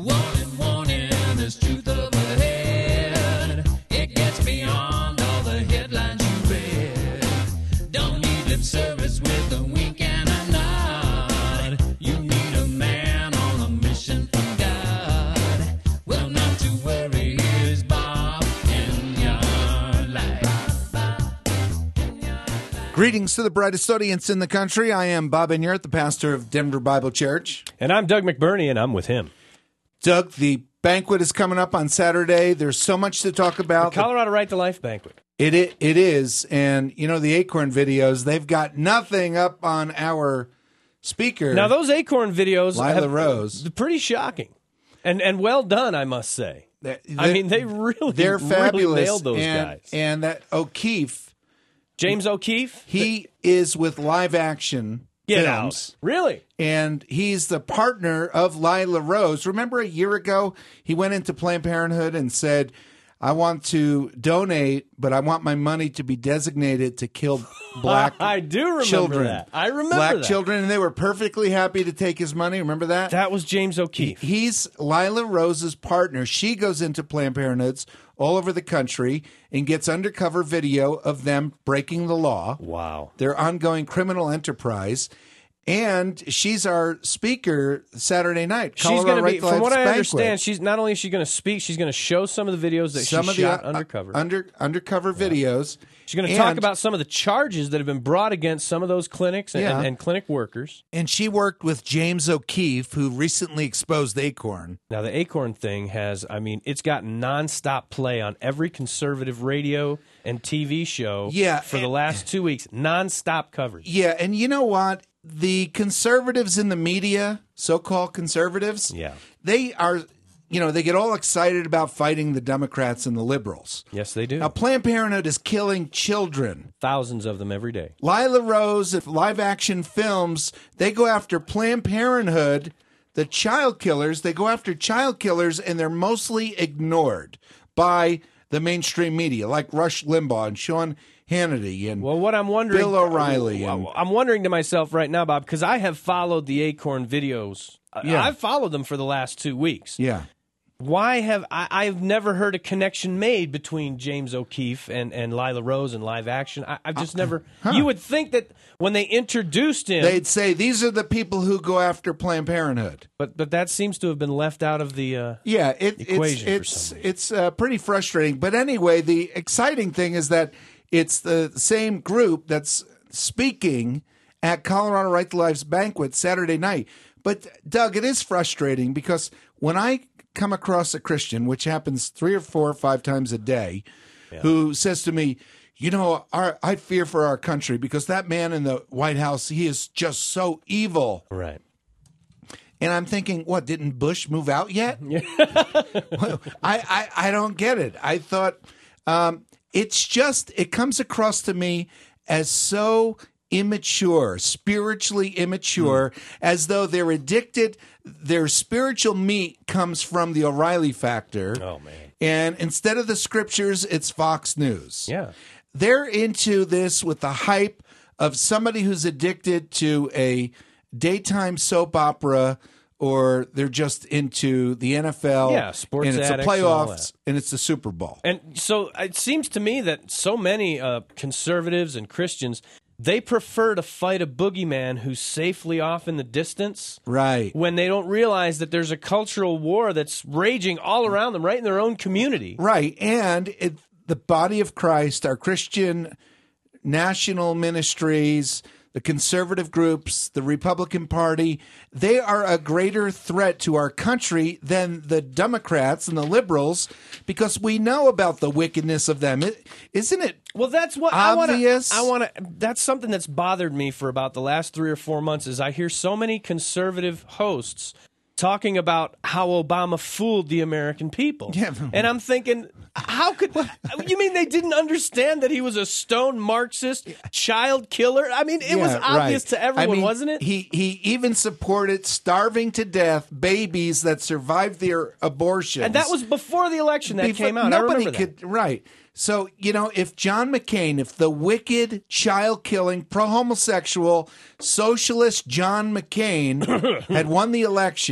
Warning, warning, there's truth up ahead. It gets beyond all the headlines you read. Don't need lip service with a wink and a nod. You need a man on a mission from God. Well, not to worry, here's Bob in your life. Greetings to the brightest audience in the country. I am Bob Enyart, the pastor of Denver Bible Church. And I'm Doug McBurney, and I'm with him. Doug, the banquet is coming up on Saturday. There's so much to talk about. The Colorado Right to Life banquet. It is. And, you know, the Acorn videos, they've got nothing up on our speaker. Now, those Acorn videos Lila Rose. Pretty shocking. And well done, I must say. They they're really fabulous. nailed those guys. And that O'Keefe, James O'Keefe? he is with Live Action Get Films. out. Really? And he's the partner of Lila Rose. Remember a year ago, he went into Planned Parenthood and said, I want to donate, but I want my money to be designated to kill black I do remember children. that. I remember black that. children, and they were perfectly happy to take his money. Remember that? That was James O'Keefe. He's Lila Rose's partner. She goes into Planned Parenthoods all over the country and gets undercover video of them breaking the law. Wow. Their ongoing criminal enterprise. And she's our speaker Saturday night. She's going to be, from what I Banquet. understand, she's not only is she going to speak, she's going to show some of the videos that she shot undercover. Undercover videos. She's going to talk about some of the charges that have been brought against some of those clinics and clinic workers. And she worked with James O'Keefe, who recently exposed Acorn. Now, the Acorn thing has, it's got nonstop play on every conservative radio and TV show for the last 2 weeks. Nonstop coverage. Yeah, and you know what? The conservatives in the media, so-called conservatives, they are, they get all excited about fighting the Democrats and the liberals. Yes, they do. Now, Planned Parenthood is killing children. Thousands of them every day. Lila Rose, if Live Action Films, they go after Planned Parenthood, the child killers. They go after child killers, and they're mostly ignored by the mainstream media, like Rush Limbaugh and Sean Hannity and what I'm wondering, Bill O'Reilly. I'm wondering to myself right now, Bob, because I have followed the Acorn videos. I've followed them for the last 2 weeks. Yeah. Why have I've never heard a connection made between James O'Keefe and Lila Rose and Live Action? I've just never. You would think that when they introduced him, they'd say these are the people who go after Planned Parenthood. But that seems to have been left out of the equation. It's pretty frustrating. But anyway, the exciting thing is that it's the same group that's speaking at Colorado Right to Life's banquet Saturday night. But, Doug, it is frustrating because when I come across a Christian, which happens 3 or 4 or 5 times a day, who says to me, I fear for our country because that man in the White House, he is just so evil. Right. And I'm thinking, what, didn't Bush move out yet? I don't get it. I thought... it comes across to me as so immature, spiritually immature, as though they're addicted. Their spiritual meat comes from the O'Reilly factor. Oh, man. And instead of the scriptures, it's Fox News. Yeah. They're into this with the hype of somebody who's addicted to a daytime soap opera, or they're just into the NFL, sports and it's the addicts playoffs, and it's the Super Bowl. And so it seems to me that so many conservatives and Christians, they prefer to fight a boogeyman who's safely off in the distance, right? When they don't realize that there's a cultural war that's raging all around them, right in their own community, right? And the body of Christ, our Christian national ministries, the conservative groups, the Republican Party, they are a greater threat to our country than the Democrats and the liberals because we know about the wickedness of them. Isn't it? Well, that's what obvious? I want to. That's something that's bothered me for about the last 3 or 4 months. Is I hear so many conservative hosts talking about how Obama fooled the American people. Yeah. And I'm thinking, how could you mean they didn't understand that he was a stone Marxist child killer? I mean, it was obvious to everyone, wasn't it? He even supported starving to death babies that survived their abortions. And that was before the election that came out. Nobody could, right. So, if John McCain, if the wicked, child-killing, pro-homosexual, socialist John McCain had won the election,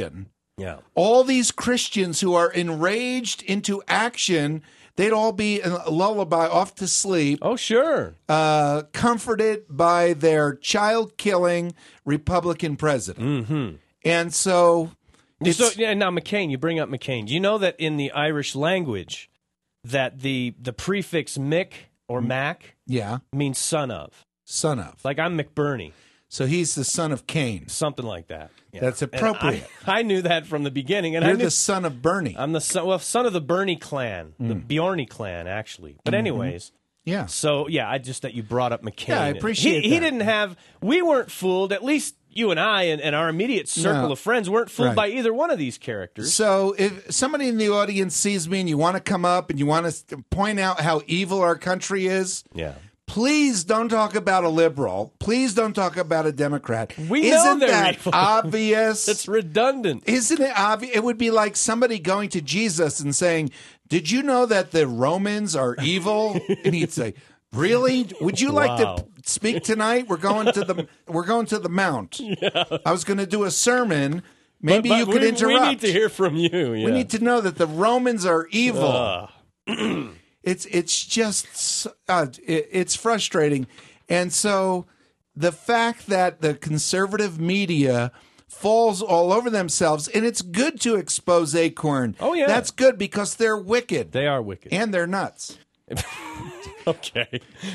Yeah. All these Christians who are enraged into action, they'd all be in a lullaby off to sleep, Oh, sure. comforted by their child-killing Republican president. Mm-hmm. And so... Now, McCain, you bring up McCain. Do you know that in the Irish language that the prefix Mick or Mac means son of? Son of. Like I'm McBurney. So he's the son of Cain. Something like that. Yeah. That's appropriate. I knew that from the beginning. And You're I knew, the son of Bernie. I'm the son of the Bernie clan, the Bjorny clan, actually. But anyways... Yeah. So, I just that you brought up McCain. Yeah, I appreciate He that. didn't have, we weren't fooled, at least you and I and our immediate circle of friends weren't fooled by either one of these characters. So if somebody in the audience sees me and you want to come up and you want to point out how evil our country is, please don't talk about a liberal. Please don't talk about a Democrat. We know they're that evil. Obvious? It's redundant. Isn't it obvious? It would be like somebody going to Jesus and saying, "Did you know that the Romans are evil?" And he'd say, "Really? Would you like to speak tonight? We're going to the Mount. I was going to do a sermon. Maybe you could interrupt. We need to hear from you. Yeah. We need to know that the Romans are evil." It's just it's frustrating, and so the fact that the conservative media falls all over themselves, and it's good to expose Acorn. Oh yeah, that's good because they're wicked. They are wicked, and they're nuts. Okay,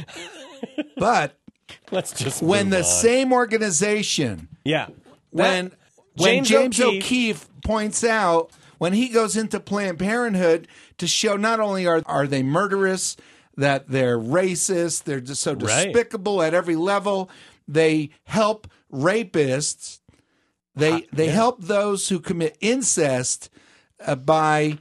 but let's just when the on. same organization, when James O'Keefe points out. When he goes into Planned Parenthood to show not only are they murderous, that they're racist, they're just so despicable at every level. They help rapists. They help those who commit incest by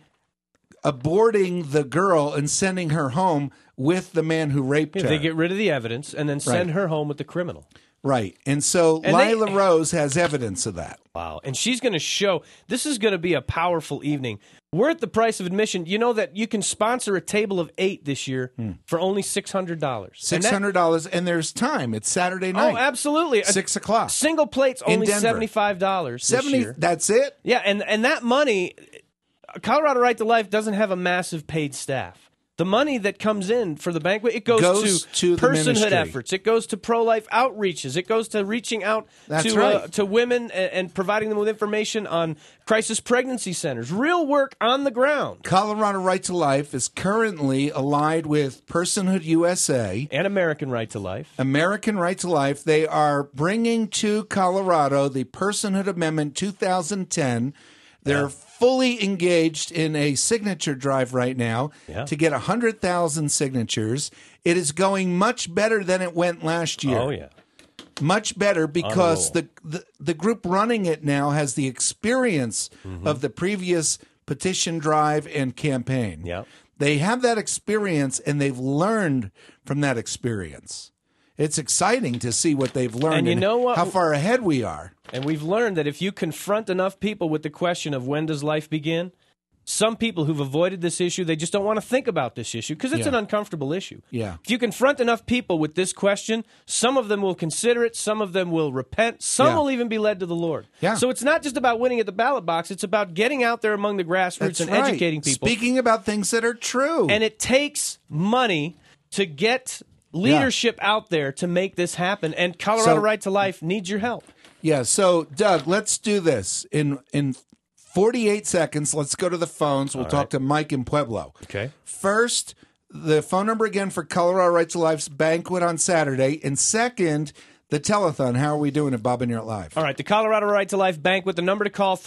aborting the girl and sending her home with the man who raped her. They get rid of the evidence and then send her home with the criminal. Right. And so Lila Rose has evidence of that. Wow. And she's going to show, this is going to be a powerful evening. We're at the price of admission. You know that you can sponsor a table of 8 this year for only $600. $600, and there's time. It's Saturday night. Oh, absolutely. 6 o'clock. Single plate's only $75 this year. That's it? Yeah, and that money, Colorado Right to Life doesn't have a massive paid staff. The money that comes in for the banquet, it goes to personhood efforts. It goes to pro-life outreaches. It goes to reaching out to women and providing them with information on crisis pregnancy centers. Real work on the ground. Colorado Right to Life is currently allied with Personhood USA. And American Right to Life. American Right to Life. They are bringing to Colorado the Personhood Amendment 2010. They're fully engaged in a signature drive right now to get 100,000 signatures. It is going much better than it went last year. Oh, yeah. Much better because the group running it now has the experience of the previous petition drive and campaign. Yeah. They have that experience, and they've learned from that experience. It's exciting to see what they've learned and you know what? How far ahead we are. And we've learned that if you confront enough people with the question of when does life begin, some people who've avoided this issue, they just don't want to think about this issue because it's an uncomfortable issue. Yeah. If you confront enough people with this question, some of them will consider it, some of them will repent, some will even be led to the Lord. Yeah. So it's not just about winning at the ballot box, it's about getting out there among the grassroots and educating people. Speaking about things that are true. And it takes money to get leadership out there to make this happen, and Colorado Right to Life needs your help. Yeah, so Doug, let's do this. In 48 seconds, let's go to the phones. We'll talk to Mike in Pueblo. Okay. First, the phone number again for Colorado Right to Life's banquet on Saturday. And second, the telethon. How are we doing at Bob and You're Live? All right, the Colorado Right to Life banquet, the number to call,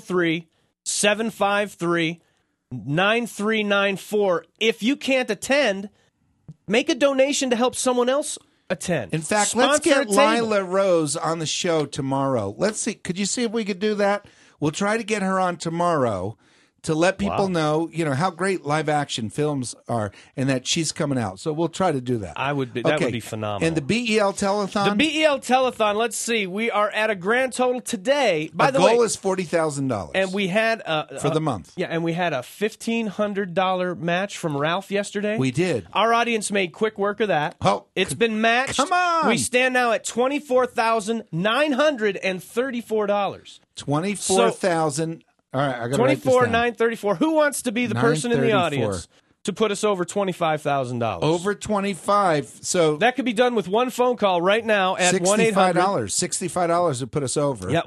303-753-9394. If you can't attend, make a donation to help someone else attend. In fact, Sponsor let's get a table. Lila Rose on the show tomorrow. Let's see. Could you see if we could do that? We'll try to get her on tomorrow to let people know, how great live action films are and that she's coming out. So we'll try to do that. That would be phenomenal. And the BEL Telethon? The BEL Telethon, let's see. We are at a grand total today. By the goal way, is $40,000. And we had for the month. Yeah, and we had a $1,500 match from Ralph yesterday. We did. Our audience made quick work of that. Oh, it's been matched. Come on. We stand now at $24,934. $24,000. All right, I got 24 934. Who wants to be the person in the audience to put us over $25,000? Over 25. So that could be done with one phone call right now at $65. $65 would put us over. Yeah,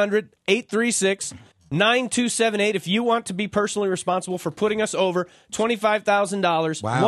1-800-836-9278. If you want to be personally responsible for putting us over $25,000, wow.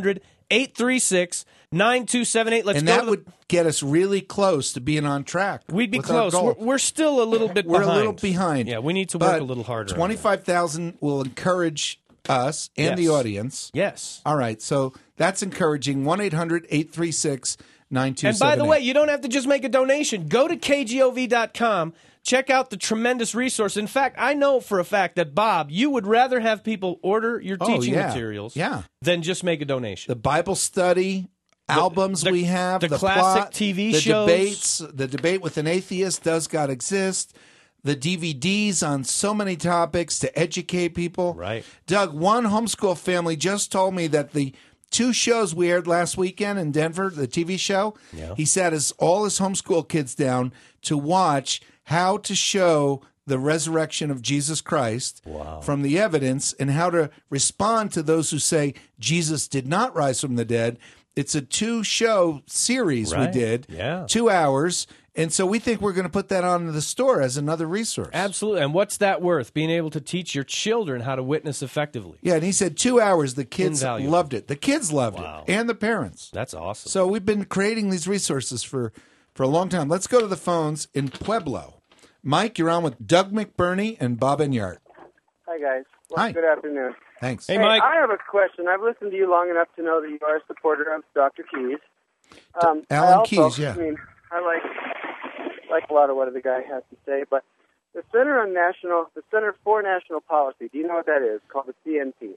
1-800-836-9278. And that would get us really close to being on track. We'd be close. We're still a little bit behind. We're a little behind. Yeah, we need to work a little harder. 25,000 will encourage us and the audience. Yes. All right, so that's encouraging. 1-800-836-9278. And by the way, you don't have to just make a donation. Go to KGOV.com. Check out the tremendous resource. In fact, I know for a fact that, Bob, you would rather have people order your teaching materials than just make a donation. The Bible study albums we have, the classic plot, TV shows. Debates, the debate with an atheist, does God exist? The DVDs on so many topics to educate people. Right. Doug, one homeschool family just told me that the 2 shows we aired last weekend in Denver, the TV show, he sat all his homeschool kids down to watch how to show the resurrection of Jesus Christ from the evidence and how to respond to those who say Jesus did not rise from the dead. It's a 2-show series we did, 2 hours. And so we think we're going to put that on the store as another resource. Absolutely. And what's that worth? Being able to teach your children how to witness effectively. Yeah, and he said 2 hours. The kids loved it. The kids loved it, and the parents. That's awesome. So we've been creating these resources for a long time. Let's go to the phones in Pueblo. Mike, you're on with Doug McBurney and Bob Enyart. Hi, guys. Well, Hi. Good afternoon. Thanks. Hey, Mike. I have a question. I've listened to you long enough to know that you are a supporter of Dr. Keyes. Alan Keyes, yeah. I mean, I like a lot of what the guy has to say, but the Center for National Policy, do you know what that is? Called the CNP.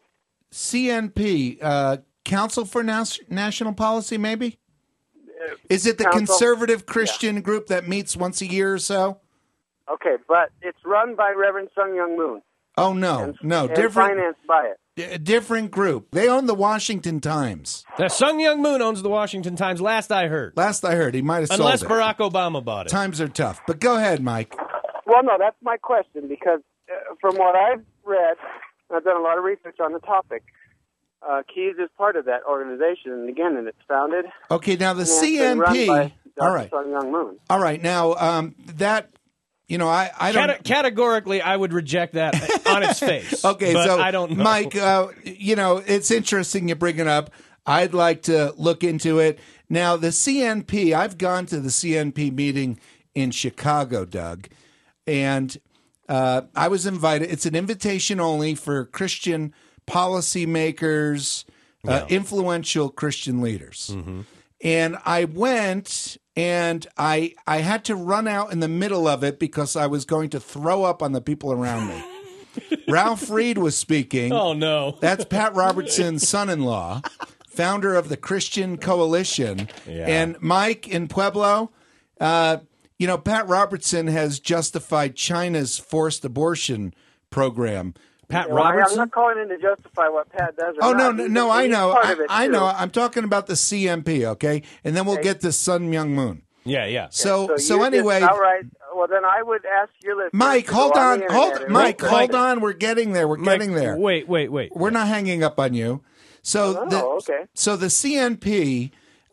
CNP, Council for National Policy, maybe? Is it the conservative Christian group that meets once a year or so? Okay, but it's run by Reverend Sun Myung Moon. Oh, no, and different. Financed by it. Different group. They own the Washington Times. The Sun Myung Moon owns the Washington Times, last I heard. He might have sold it. Unless Barack Obama bought it. Times are tough. But go ahead, Mike. Well, no, that's my question, because from what I've read, and I've done a lot of research on the topic, Keyes is part of that organization, and again, it's founded. Okay, now the CNP. Run by all right. Sun Myung Moon. All right, now that. You know, I don't... Categorically, I would reject that on its face. Okay, but so, I don't know. Mike, you know, it's interesting you bring it up. I'd like to look into it. Now, the CNP, I've gone to the CNP meeting in Chicago, Doug, and I was invited. It's an invitation only for Christian policymakers, influential Christian leaders. Mm-hmm. And I went... And I had to run out in the middle of it because I was going to throw up on the people around me. Ralph Reed was speaking. Oh, no. That's Pat Robertson's son-in-law, founder of the Christian Coalition. Yeah. And Mike in Pueblo, you know, Pat Robertson has justified China's forced abortion program. Pat Robertson? I'm not calling in to justify what Pat does. I know. I know. I'm talking about the CNP, okay? And then we'll get to Sun Myung Moon. Yeah. So anyway. Outright, well, then I would ask your listeners. Mike, hold on. Hold on. We're getting there. Getting there. Wait. We're not hanging up on you. So So the CNP,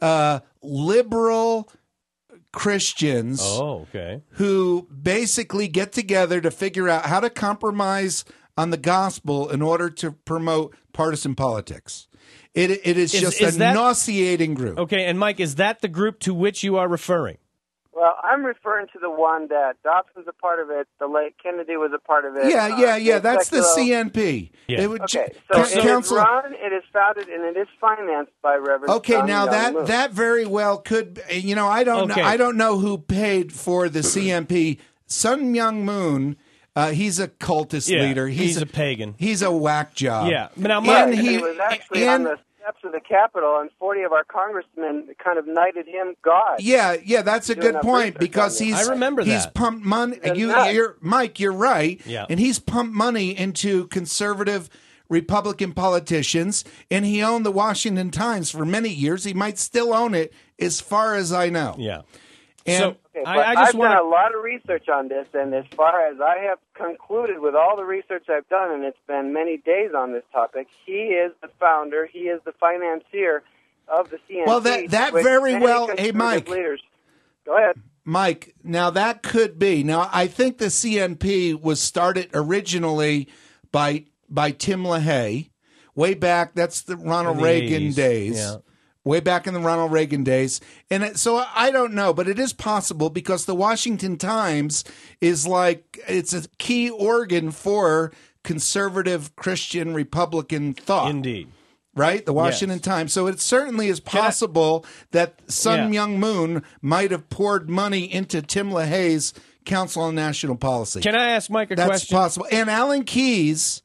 liberal Christians who basically get together to figure out how to compromise on the gospel in order to promote partisan politics. It is just a nauseating group. Okay, and Mike, is that the group to which you are referring? Well, I'm referring to the one that Dobson's a part of it, the late Kennedy was a part of it. Yeah, that's the CNP. Yeah. Okay, so it is run, it is founded, and it is financed by Reverend Okay, Sun now Myung Moon. that very well could, you know, I don't know who paid for the CNP. Sun Myung Moon... he's a cultist leader. He's a pagan. He's a whack job. Yeah. Now, he was actually on the steps of the Capitol, and 40 of our congressmen kind of knighted him God. Yeah, that's a good point because I remember he's pumped money. Mike, you're right. Yeah. And he's pumped money into conservative Republican politicians, and he owned the Washington Times for many years. He might still own it, as far as I know. Yeah. And Okay, but I just I've done a lot of research on this, and as far as I have concluded with all the research I've done, and it's been many days on this topic, he is the founder, he is the financier of the CNP. Well, that very well, hey, Mike. Leaders. Go ahead. Mike, now that could be. Now, I think the CNP was started originally by Tim LaHaye, way back, that's the Ronald Reagan 80s. days. Yeah. Way back in the Ronald Reagan days. And so I don't know, but it is possible because the Washington Times is it's a key organ for conservative Christian Republican thought. Indeed. Right? The Washington Times. So it certainly is possible that Sun Myung Moon might have poured money into Tim LaHaye's Council on National Policy. Can I ask Mike a question? That's possible. And Alan Keyes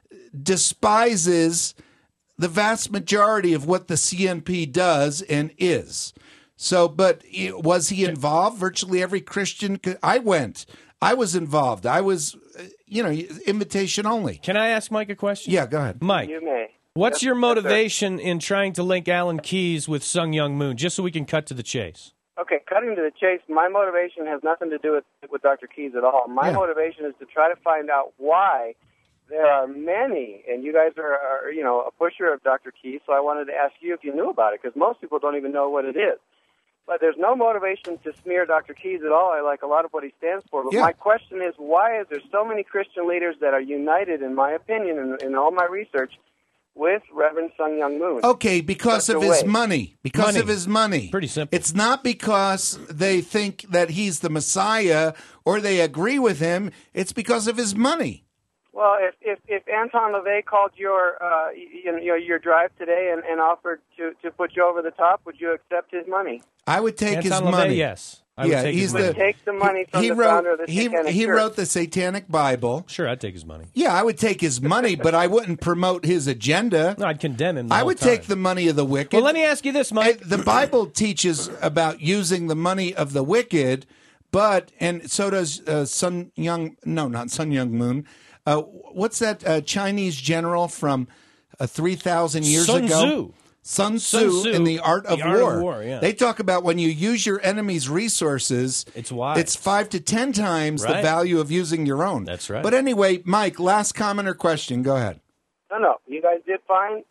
despises the vast majority of what the CNP does and is. So, but was he involved? Virtually every Christian. I was involved. I was, invitation only. Can I ask Mike a question? Yeah, go ahead. Mike. You may. What's your motivation in trying to link Alan Keyes with Sun Myung Moon, just so we can cut to the chase? Okay, cutting to the chase, my motivation has nothing to do with Dr. Keyes at all. My motivation is to try to find out why there are many, and you guys are a pusher of Dr. Keyes, so I wanted to ask you if you knew about it, because most people don't even know what it is. But there's no motivation to smear Dr. Keyes at all. I like a lot of what he stands for. But my question is, why is there so many Christian leaders that are united, in my opinion, in all my research, with Reverend Sun Myung Moon? Okay, because of his money. Because of his money. Pretty simple. It's not because they think that he's the Messiah or they agree with him. It's because of his money. Well, if Anton LaVey called your drive today and offered to put you over the top, would you accept his money? I would take Anton his LaVey, money. yes. Take the money from the founder of the Satanic He Church. wrote the Satanic Bible. Sure, I'd take his money. Yeah, I would take his money, but I wouldn't promote his agenda. No, I'd condemn him. I would take the money of the wicked. Well, let me ask you this, Mike. The Bible teaches about using the money of the wicked, and so does not Sun Myung Moon. What's that Chinese general from 3,000 years ago? Sun Tzu in The Art of War. They talk about when you use your enemy's resources, it's wise. It's 5 to 10 times the value of using your own. That's right. But anyway, Mike, last comment or question. Go ahead. No, you guys did fine.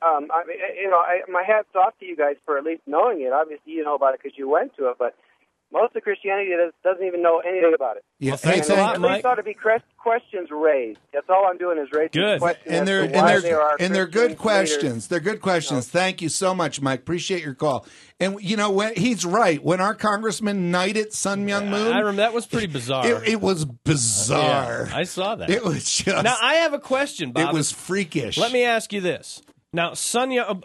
My hat's off to you guys for at least knowing it. Obviously, you know about it because you went to it, but most of Christianity doesn't even know anything about it. Yeah, well, thanks a lot, Mike. There ought to be questions raised. That's all I'm doing is raising questions. And they're good questions. They're good questions. Thank you so much, Mike. Appreciate your call. And when he's right. When our congressman knighted Sun Myung Moon, I remember that was pretty bizarre. It was bizarre. Yeah, I saw that. It was just. Now I have a question, Bob. It was freakish. Let me ask you this. Now, $100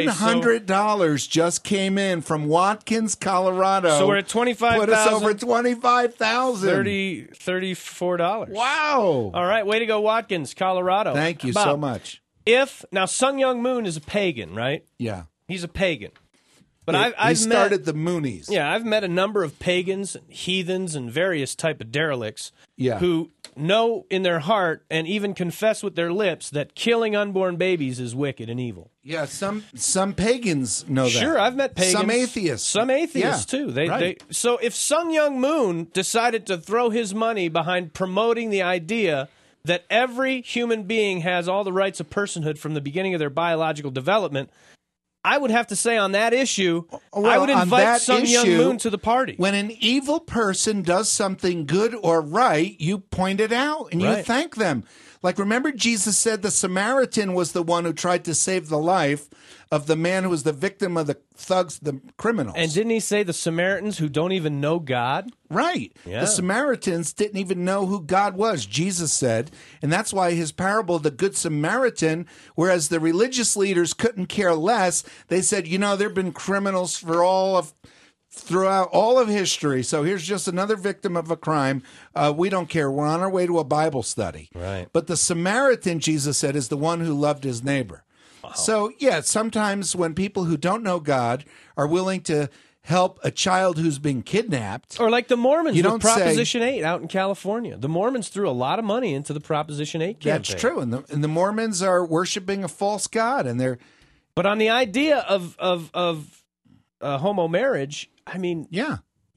just came in from Watkins, Colorado. So we're at $25,000. Put us over $25,000. $34. Wow! All right, way to go, Watkins, Colorado. Thank you Bob, so much. Now Sun Myung Moon is a pagan, right? Yeah, he's a pagan. But he started the Moonies. Yeah, I've met a number of pagans, heathens, and various type of derelicts who know in their heart and even confess with their lips that killing unborn babies is wicked and evil. Yeah, some pagans know that. Sure, I've met pagans. Some atheists. Too. So if Sun Myung Moon decided to throw his money behind promoting the idea that every human being has all the rights of personhood from the beginning of their biological development, I would have to say on that issue, I would invite Sun Myung Moon to the party. When an evil person does something good or right, you point it out and you thank them. Like, remember Jesus said the Samaritan was the one who tried to save the life of the man who was the victim of the thugs, the criminals. And didn't he say the Samaritans who don't even know God? Right. Yeah. The Samaritans didn't even know who God was, Jesus said. And that's why his parable, the Good Samaritan, whereas the religious leaders couldn't care less, they said, there have been criminals throughout all of history. So here's just another victim of a crime. We don't care. We're on our way to a Bible study. Right. But the Samaritan, Jesus said, is the one who loved his neighbor. Wow. So, sometimes when people who don't know God are willing to help a child who's been kidnapped. Or like the Mormons with Proposition 8 out in California. The Mormons threw a lot of money into the Proposition 8 campaign. That's true. And the Mormons are worshiping a false god. But on the idea of homo marriage, I mean,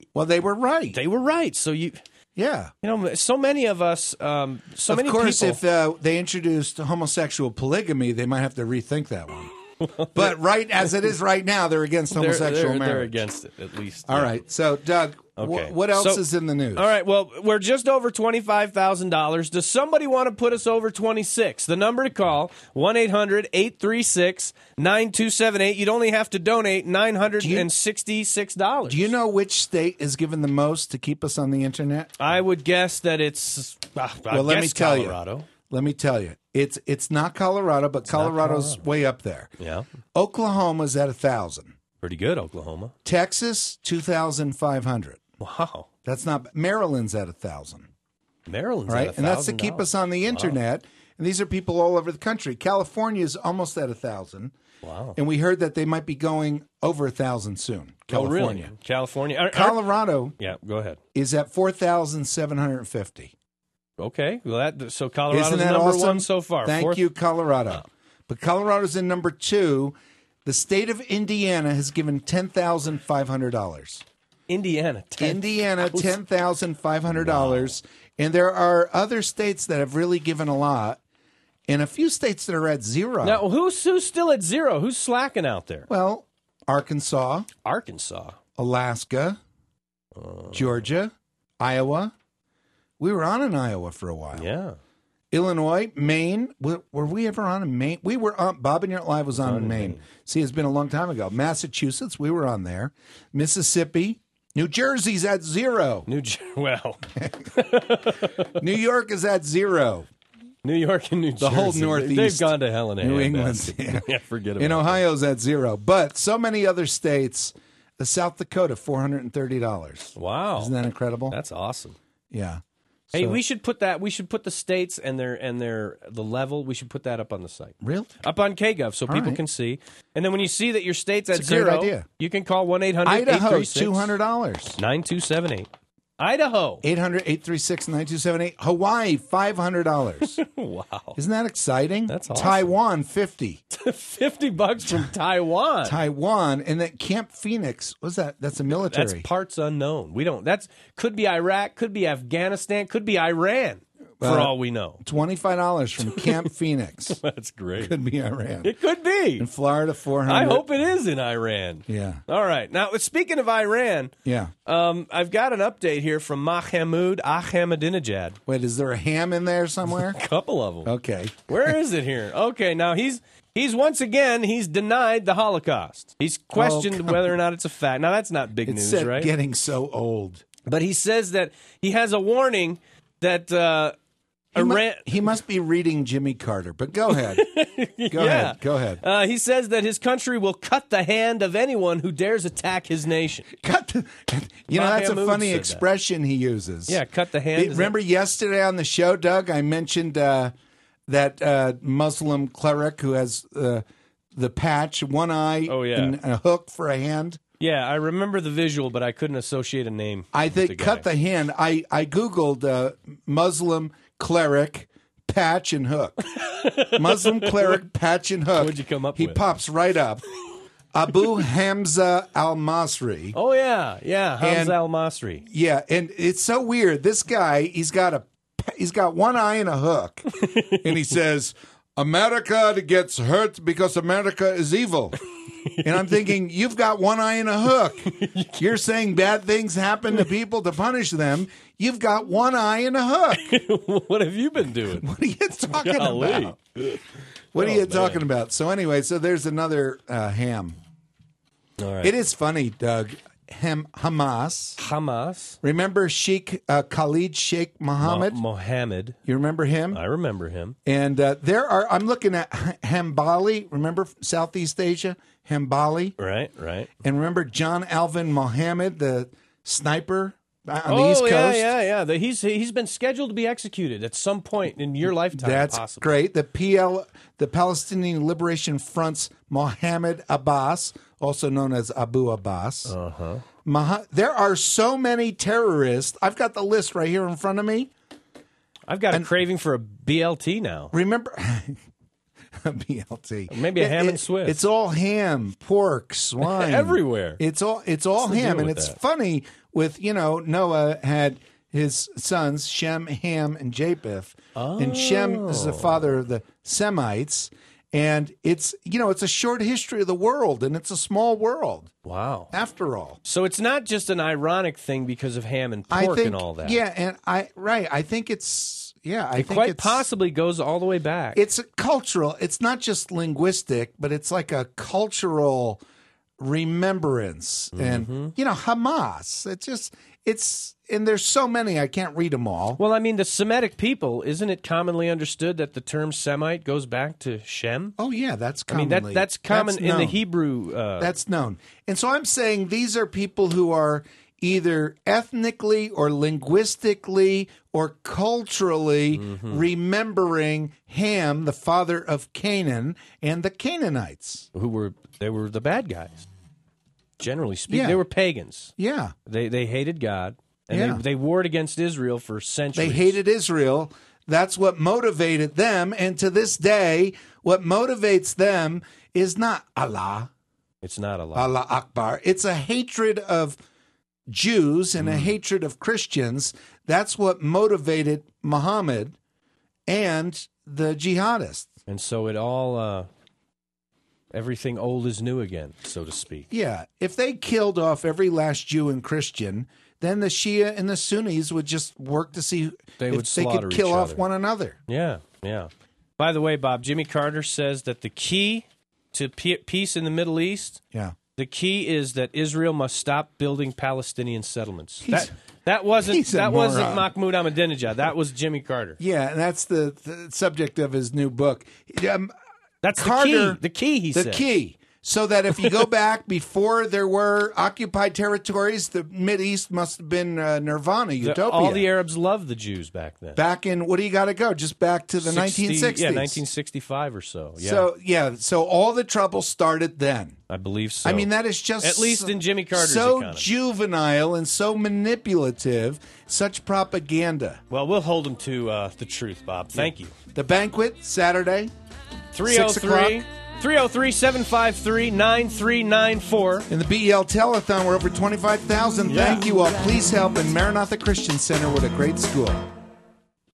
Well, they were right. They were right. So so many of us, many people. Of course, if they introduced homosexual polygamy, they might have to rethink that one. But right as it is right now, they're against homosexual marriage. They're against it, at least. All right. So, Doug, what else is in the news? All right. Well, we're just over $25,000. Does somebody want to put us over 26? The number to call, 1-800-836-9278. You'd only have to donate $966. Do you know which state is given the most to keep us on the internet? I would guess that it's let me tell you. Let me tell you. It's not Colorado, but Colorado's way up there. Yeah. Oklahoma's at 1,000. Pretty good, Oklahoma. Texas, 2,500. Wow. That's not. Maryland's at 1,000. Maryland's right, at $1,000. And that's to keep us on the internet. Wow. And these are people all over the country. California is almost at 1,000. Wow. And we heard that they might be going over 1,000 soon. California. Oh, really? California. Colorado. Yeah, go ahead. Is at 4,750. Okay, well, so Colorado's Isn't that number awesome? one so far. Thank you, Colorado. But Colorado's in number 2. The state of Indiana has given $10,500. Indiana, $10,500. Wow. And there are other states that have really given a lot, and a few states that are at 0. Now, who's still at 0? Who's slacking out there? Well, Arkansas, Alaska, Georgia, Iowa. We were on in Iowa for a while. Yeah. Illinois, Maine. Were we ever on in Maine? We were on. Bob and Your Live was on in Maine. See, it's been a long time ago. Massachusetts, we were on there. Mississippi. New Jersey's at 0. New York is at 0. New York and New Jersey. The whole Northeast. They've gone to hell in a New England. Yeah, forget about it. In Ohio's at 0. But so many other states. South Dakota, $430. Wow. Isn't that incredible? That's awesome. Yeah. Hey, we should put that. We should put the states and the level. We should put that up on the site. Really? Up on KGov so people can see. And then when you see that your state's at 0, great idea. you can call 1-800-836 Idaho, $200. 9278. Idaho, 800-836-9278. Hawaii, $500. Wow. Isn't that exciting? That's awesome. Taiwan, $50. $50 from Taiwan. Taiwan, and then Camp Phoenix. What's that? That's a military. That's parts unknown. We don't. That's could be Iraq, could be Afghanistan, could be Iran. For all we know. $25 from Camp Phoenix. That's great. Could be Iran. It could be. In Florida, $400. I hope it is in Iran. Yeah. All right. Now, speaking of Iran, I've got an update here from Mahmoud Ahmadinejad. Wait, is there a ham in there somewhere? A couple of them. Okay. Where is it here? Okay, now he's once again, he's denied the Holocaust. He's questioned whether or not it's a fact. Now, that's not big news, right? It's getting so old. But he says that he has a warning that... He must be reading Jimmy Carter, but go ahead. Go ahead. He says that his country will cut the hand of anyone who dares attack his nation. That's a funny expression he uses. Yeah, cut the hand. Remember yesterday on the show, Doug, I mentioned that Muslim cleric who has the patch, one eye, and a hook for a hand? Yeah, I remember the visual, but I couldn't associate a name. I think cut the hand. I Googled Muslim cleric, patch, and hook. Muslim cleric, patch, and hook. What'd you come up with? He pops right up. Abu Hamza al-Masri. Oh, yeah, Hamza al-Masri. Yeah, and it's so weird. This guy, he's got one eye and a hook, and he says, America gets hurt because America is evil. And I'm thinking, you've got one eye and a hook. You're saying bad things happen to people to punish them. You've got one eye and a hook. What have you been doing? What are you talking about? What are you talking about? So anyway, there's another ham. All right. It is funny, Doug. Hamas. Remember Sheikh Khalid Sheikh Mohammed? Mohammed. You remember him? I remember him. And I'm looking at Hambali. Remember Southeast Asia? Hambali. Right. And remember John Alvin Mohammed, the sniper on the East Coast? Yeah. He's been scheduled to be executed at some point in your lifetime. That's possibly. Great. The Palestinian Liberation Front's Mohammed Abbas, also known as Abu Abbas. There are so many terrorists. I've got the list right here in front of me. I've got a craving for a BLT now. Remember, BLT. Maybe a ham and Swift. It's all ham, pork, swine. Everywhere. It's all ham. And it's funny with, Noah had his sons, Shem, Ham, and Japheth. Oh. And Shem is the father of the Semites. And it's a short history of the world, and it's a small world. Wow. After all. So it's not just an ironic thing because of ham and pork and all that. Yeah, and I think it's, it quite possibly goes all the way back. It's cultural. It's not just linguistic, but it's like a cultural remembrance. And, Hamas, and there's so many, I can't read them all. Well, I mean, the Semitic people, isn't it commonly understood that the term Semite goes back to Shem? Oh, yeah, that's commonly. I mean, that's common in the Hebrew. That's known. And so I'm saying these are people who are either ethnically or linguistically or culturally remembering Ham, the father of Canaan, and the Canaanites. They were the bad guys. Generally speaking, they were pagans. Yeah. They hated God, and they warred against Israel for centuries. They hated Israel. That's what motivated them, and to this day, what motivates them is not Allah. It's not Allah. Allah Akbar. It's a hatred of Jews and a hatred of Christians. That's what motivated Muhammad and the jihadists. And so it all... everything old is new again, so to speak. Yeah. If they killed off every last Jew and Christian, then the Shia and the Sunnis would just work to see if they could kill off one another. Yeah, yeah. By the way, Bob, Jimmy Carter says that the key to peace in the Middle East, the key is that Israel must stop building Palestinian settlements. That wasn't Mahmoud Ahmadinejad. That was Jimmy Carter. Yeah, and that's the subject of his new book. That's Carter, the key, he said. The key. So that if you go back before there were occupied territories, the Mideast must have been nirvana, utopia. All the Arabs loved the Jews back then. Back in, what do you got to go? Just back to the 1960s. Yeah, 1965 or so. Yeah. So all the trouble started then. I believe so. I mean, that is just... At least in Jimmy Carter's economy. Juvenile and so manipulative, such propaganda. Well, we'll hold them to the truth, Bob. Thank you. The Banquet, Saturday, 303 303-753-9394. In the BEL Telethon, we're over 25,000. Thank you all. Please help. And Maranatha Christian Center, what a great school.